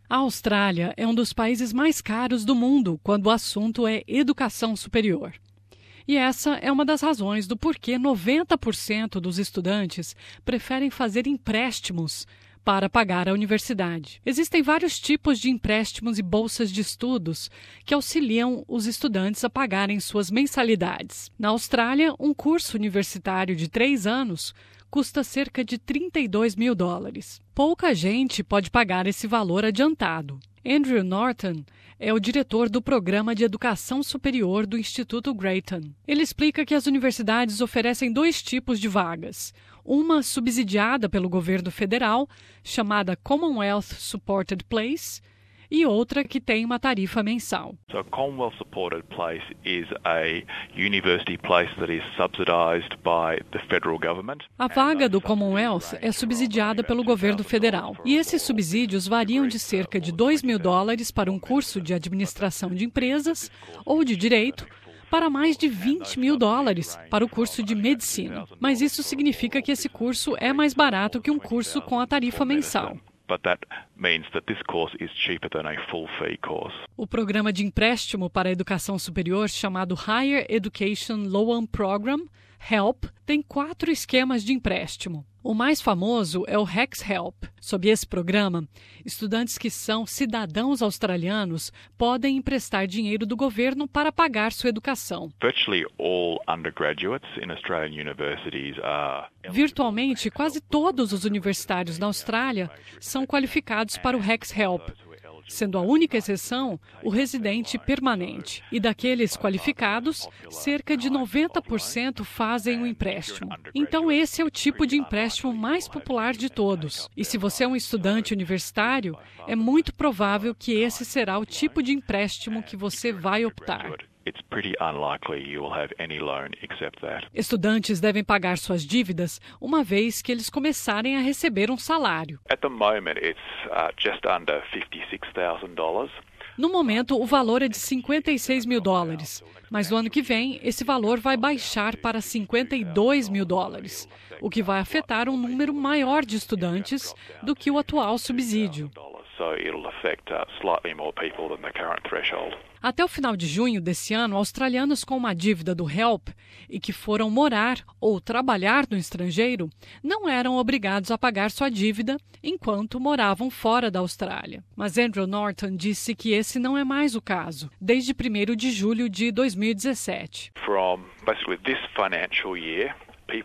A Austrália é um dos países mais caros do mundo quando o assunto é educação superior. E essa é uma das razões do porquê 90% dos estudantes preferem fazer empréstimos para pagar a universidade. Existem vários tipos de empréstimos e bolsas de estudos que auxiliam os estudantes a pagarem suas mensalidades. Na Austrália, um curso universitário de 3 anos custa cerca de $32 mil. Pouca gente pode pagar esse valor adiantado. Andrew Norton é o diretor do Programa de Educação Superior do Instituto Grattan. Ele explica que as universidades oferecem 2 tipos de vagas. Uma subsidiada pelo governo federal, chamada Commonwealth Supported Place, e outra que tem uma tarifa mensal. So a Commonwealth supported place is a university place that is subsidized by the federal government. A vaga do Commonwealth é subsidiada pelo governo federal. E esses subsídios variam de cerca de $2 mil para um curso de administração de empresas ou de direito, para mais de $20 mil para o curso de medicina. Mas isso significa que esse curso é mais barato que um curso com a tarifa mensal. But that means that this course is cheaper than a full fee course. O programa de empréstimo para a educação superior, chamado Higher Education Loan Program, HELP, tem 4 esquemas de empréstimo. O mais famoso é o HEX-HELP. Sob esse programa, estudantes que são cidadãos australianos podem emprestar dinheiro do governo para pagar sua educação. Virtually all undergraduates in Australian universities are... Virtualmente, quase todos os universitários na Austrália são qualificados para o HEX-HELP, sendo a única exceção o residente permanente. E daqueles qualificados, cerca de 90% fazem um empréstimo. Então esse é o tipo de empréstimo mais popular de todos. E se você é um estudante universitário, é muito provável que esse será o tipo de empréstimo que você vai optar. It's pretty unlikely you will have any loan except that. Estudantes devem pagar suas dívidas uma vez que eles começarem a receber um salário. At the moment, it's just under $56,000. No momento, o valor é de $56 mil, mas no ano que vem, esse valor vai baixar para $52 mil, o que vai afetar um número maior de estudantes do que o atual subsídio. So it'll affect slightly more people than the current threshold. Até o final de junho desse ano, australianos com uma dívida do HELP e que foram morar ou trabalhar no estrangeiro não eram obrigados a pagar sua dívida enquanto moravam fora da Austrália. Mas Andrew Norton disse que esse não é mais o caso, desde 1º de julho de 2017. From basically this financial year,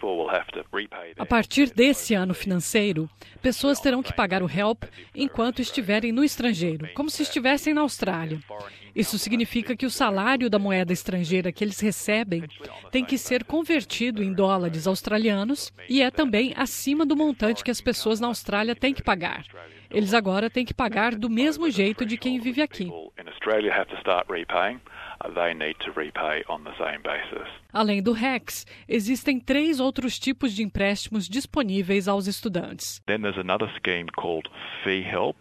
a partir desse ano financeiro, pessoas terão que pagar o HELP enquanto estiverem no estrangeiro, como se estivessem na Austrália. Isso significa que o salário da moeda estrangeira que eles recebem tem que ser convertido em dólares australianos e é também acima do montante que as pessoas na Austrália têm que pagar. Eles agora têm que pagar do mesmo jeito de quem vive aqui. Além do HEX, existem 3 outros tipos de empréstimos disponíveis aos estudantes. Then there's another scheme called Fee Help.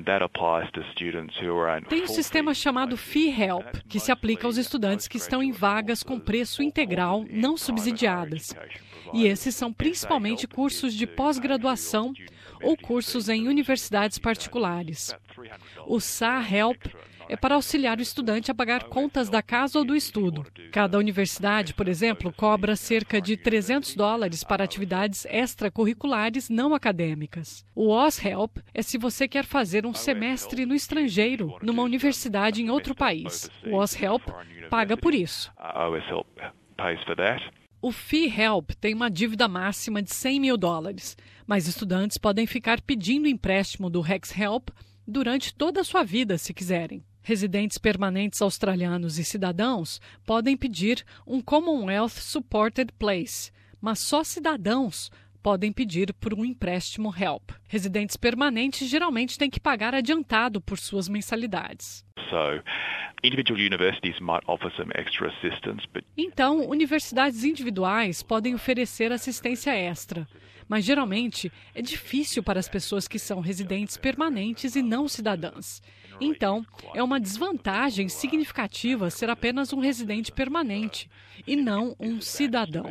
Tem um sistema chamado Fee Help, que se aplica aos estudantes que estão em vagas com preço integral não subsidiadas. E esses são principalmente cursos de pós-graduação ou cursos em universidades particulares. O SAH-HELP é para auxiliar o estudante a pagar contas da casa ou do estudo. Cada universidade, por exemplo, cobra cerca de $300 para atividades extracurriculares não acadêmicas. O OZ-HELP é se você quer fazer um semestre no estrangeiro, numa universidade em outro país. O OZ-HELP paga por isso. O Fee-HELP tem uma dívida máxima de $100 mil, mas estudantes podem ficar pedindo empréstimo do HEX-HELP durante toda a sua vida, se quiserem. Residentes permanentes australianos e cidadãos podem pedir um Commonwealth Supported Place, mas só cidadãos podem pedir por um empréstimo HELP. Residentes permanentes geralmente têm que pagar adiantado por suas mensalidades. Então, universidades individuais podem oferecer assistência extra, mas geralmente é difícil para as pessoas que são residentes permanentes e não cidadãs. Então, é uma desvantagem significativa ser apenas um residente permanente e não um cidadão.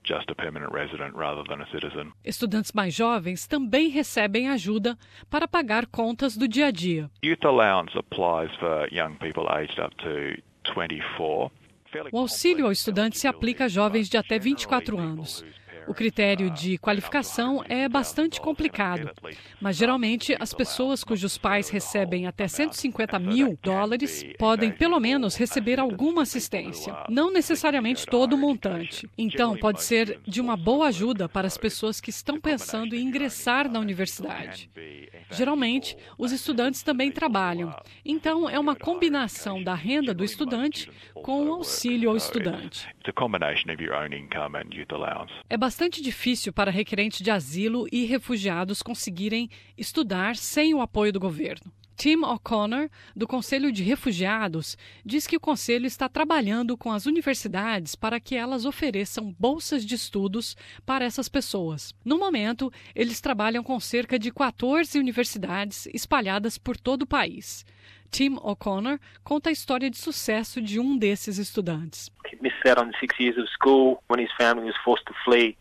Estudantes mais jovens também recebem ajuda para pagar contas do dia a dia. O auxílio ao estudante se aplica a jovens de até 24 anos. O critério de qualificação é bastante complicado, mas geralmente as pessoas cujos pais recebem até $150 mil podem pelo menos receber alguma assistência, não necessariamente todo o montante. Então, pode ser de uma boa ajuda para as pessoas que estão pensando em ingressar na universidade. Geralmente, os estudantes também trabalham, então é uma combinação da renda do estudante com o auxílio ao estudante. É bastante difícil para requerentes de asilo e refugiados conseguirem estudar sem o apoio do governo. Tim O'Connor, do Conselho de Refugiados, diz que o Conselho está trabalhando com as universidades para que elas ofereçam bolsas de estudos para essas pessoas. No momento, eles trabalham com cerca de 14 universidades espalhadas por todo o país. Tim O'Connor conta a história de sucesso de um desses estudantes. He missed out on 6 years of school when his family was forced to flee.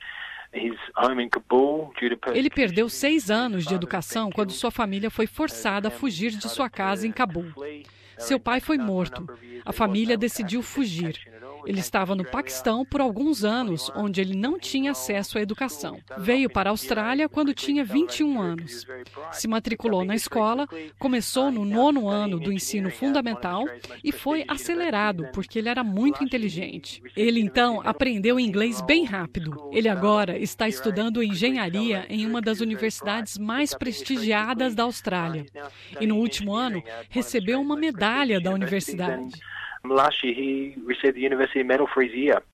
Ele perdeu 6 anos de educação quando sua família foi forçada a fugir de sua casa em Cabul. Seu pai foi morto. A família decidiu fugir. Ele estava no Paquistão por alguns anos, onde ele não tinha acesso à educação. Veio para a Austrália quando tinha 21 anos. Se matriculou na escola, começou no 9º ano do ensino fundamental e foi acelerado, porque ele era muito inteligente. Ele, então, aprendeu inglês bem rápido. Ele agora está estudando engenharia em uma das universidades mais prestigiadas da Austrália. E no último ano, recebeu uma medalha da universidade. Last year, he received the university medal for his year.